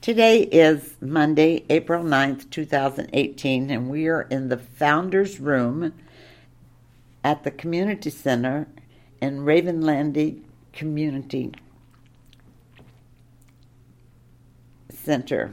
Today is Monday, April 9th, 2018, and we are in the Founders Room at the Community Center in Ravenlandy Community Center.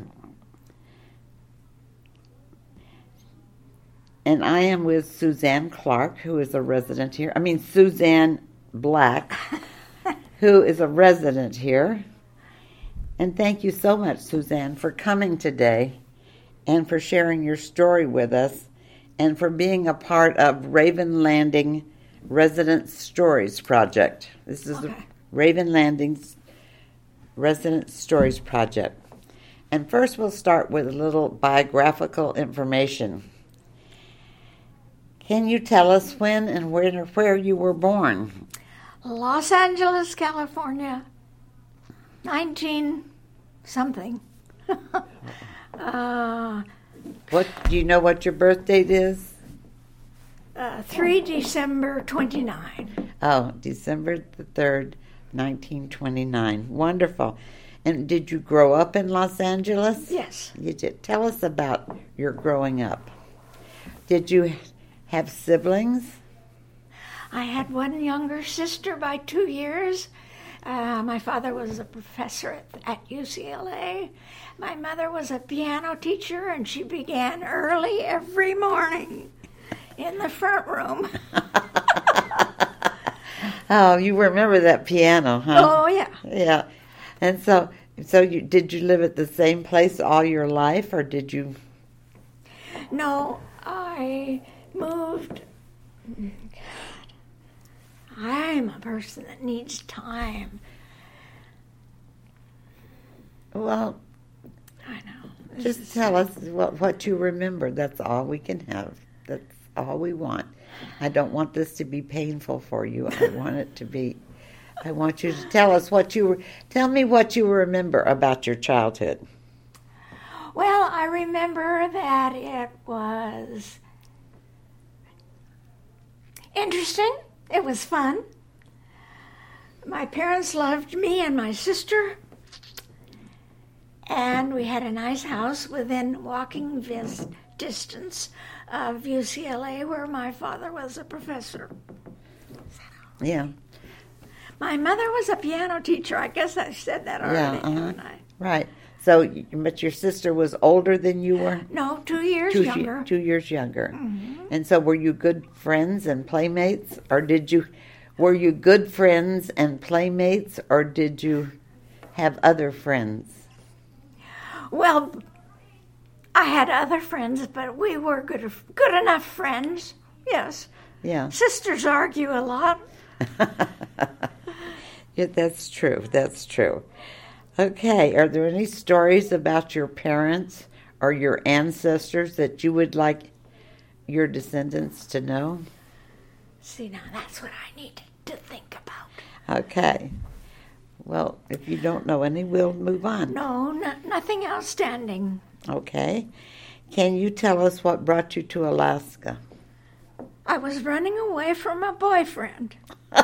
And I am with Suzanne Clark, who is a resident here. Suzanne Black, who is a resident here. And thank you so much, Suzanne, for coming today and for sharing your story with us and for being a part of Raven Landing Resident Stories Project. This is Raven Landing's Resident Stories Project. And first we'll start with a little biographical information. Can you tell us when and where you were born? Los Angeles, California. 19-something. What do you know what your birth date is? 3 December 29. Oh, December the 3rd, 1929. Wonderful. And did you grow up in Los Angeles? Yes. You did. Tell us about your growing up. Did you have siblings? I had one younger sister by 2 years. My father was a professor at UCLA. My mother was a piano teacher, and she began early every morning in the front room. Oh, you remember that piano, huh? Oh, yeah. Yeah. And so did you live at the same place all your life, or did you? No, I moved. I'm a person that needs time. Well, I know. Just tell us what you remember. That's all we can have. That's all we want. I don't want this to be painful for you. I want you to tell us tell me what you remember about your childhood. Well, I remember that it was interesting. It was fun. My parents loved me and my sister. And we had a nice house within walking distance of UCLA, where my father was a professor. Yeah. My mother was a piano teacher. I guess I said that already, haven't I? Right. So, but your sister was older than you were? No, 2 years younger. 2 years younger. Mm-hmm. And so were you good friends and playmates? Or were you good friends and playmates, or did you have other friends? Well, I had other friends, but we were good enough friends. Yes. Yeah. Sisters argue a lot. Yeah, that's true. That's true. Okay, are there any stories about your parents or your ancestors that you would like your descendants to know? See, now that's what I need to think about. Okay. Well, if you don't know any, we'll move on. No, nothing outstanding. Okay. Can you tell us what brought you to Alaska? I was running away from a boyfriend.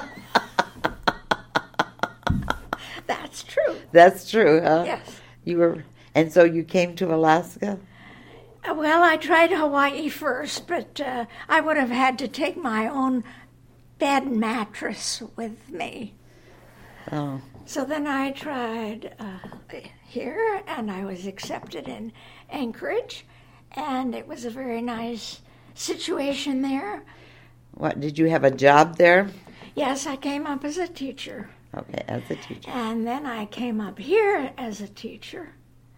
That's true. That's true, huh? Yes. And so you came to Alaska? Well, I tried Hawaii first, but I would have had to take my own bed mattress with me. Oh. So then I tried here, and I was accepted in Anchorage, and it was a very nice situation there. What, did you have a job there? Yes, I came up as a teacher. Okay, as a teacher. And then I came up here as a teacher.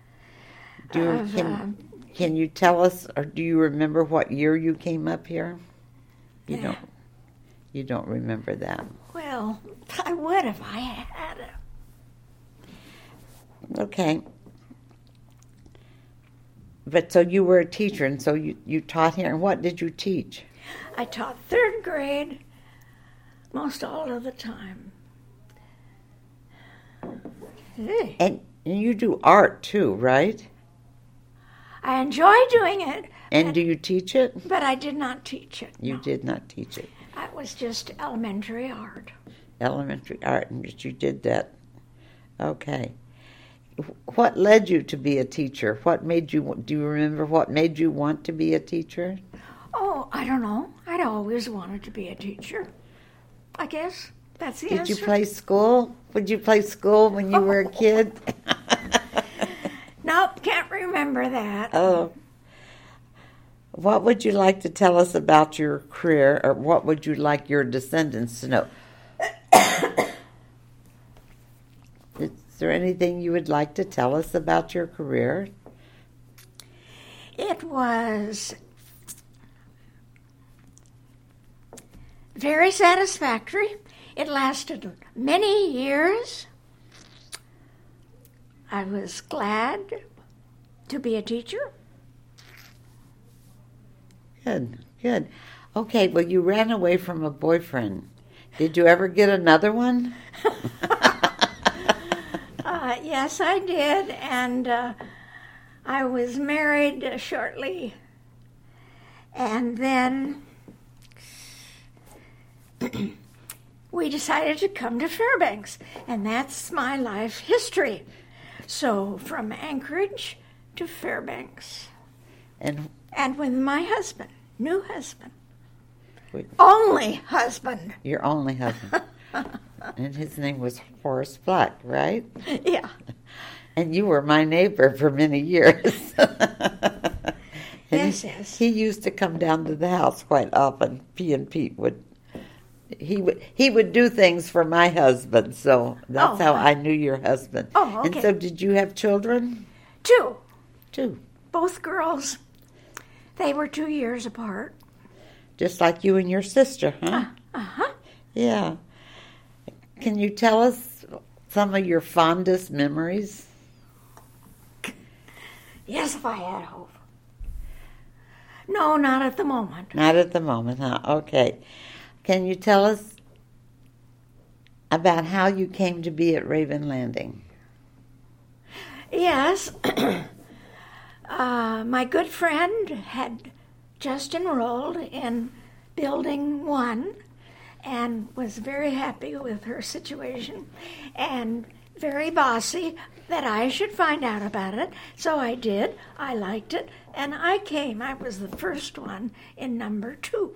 Can you tell us, or do you remember what year you came up here? You don't remember that. Well, I would if I had it. Okay. But so you were a teacher, and so you taught here. And what did you teach? I taught 3rd grade most all of the time. Hey. And you do art too, right? I enjoy doing it. And do you teach it? But I did not teach it. You no. did not teach it. That was just elementary art. Elementary art, and you did that. Okay. what led you to be a teacher? Do you remember what made you want to be a teacher? Oh, I don't know. I'd always wanted to be a teacher. I guess that's the answer. Did you play school? Would you play school when you were a kid? Nope, can't remember that. Oh. What would you like to tell us about your career, or what would you like your descendants to know? Is there anything you would like to tell us about your career? It was very satisfactory. It lasted many years. I was glad to be a teacher. Good. Okay, well, you ran away from a boyfriend. Did you ever get another one? Yes, I did, and I was married shortly, and then we decided to come to Fairbanks, and that's my life history. So from Anchorage to Fairbanks. And with my husband, new husband. Wait. Only husband. Your only husband. And his name was Horace Black, right? Yeah. And you were my neighbor for many years. Yes. He used to come down to the house quite often. P and Pete would. He would do things for my husband, so that's how I knew your husband. Oh, okay. And so, did you have children? Two. Both girls. They were 2 years apart. Just like you and your sister, huh? Uh-huh. Yeah. Can you tell us some of your fondest memories? Yes, if I had hope. No, not at the moment. Not at the moment, huh? Okay. Can you tell us about how you came to be at Raven Landing? Yes. My good friend had just enrolled in Building 1 and was very happy with her situation and very bossy that I should find out about it. So I did. I liked it, and I came. I was the first one in number 2.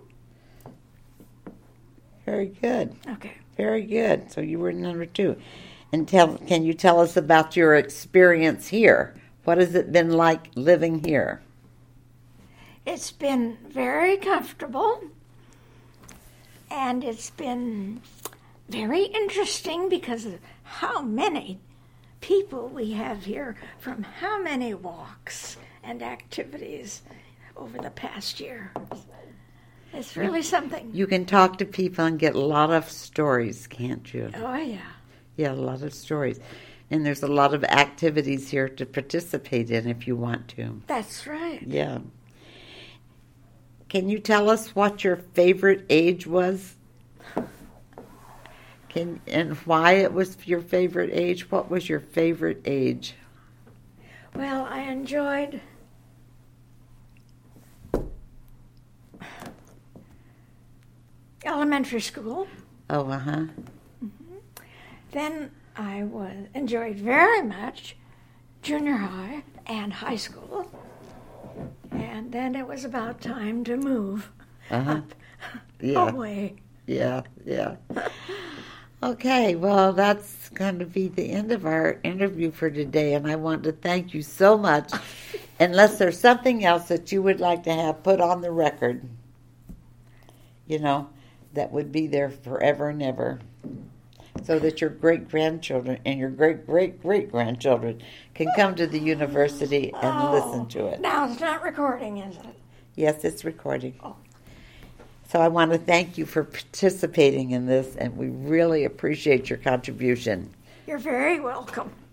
Very good. Okay. Very good. So you were number 2. And can you tell us about your experience here? What has it been like living here? It's been very comfortable, and it's been very interesting because of how many people we have here from how many walks and activities over the past year. It's really something. You can talk to people and get a lot of stories, can't you? Oh, yeah. Yeah, a lot of stories. And there's a lot of activities here to participate in if you want to. That's right. Yeah. Can you tell us what your favorite age was? And why it was your favorite age? What was your favorite age? Well, I enjoyed elementary school. Oh, uh-huh. Mm-hmm. Then I enjoyed very much junior high and high school. And then it was about time to move up away. Yeah. Okay, well, that's going to be the end of our interview for today, and I want to thank you so much. Unless there's something else that you would like to have put on the record, that would be there forever and ever, so that your great-grandchildren and your great-great-great-grandchildren can come to the university and listen to it. Now it's not recording, is it? Yes, it's recording. Oh. So I want to thank you for participating in this, and we really appreciate your contribution. You're very welcome.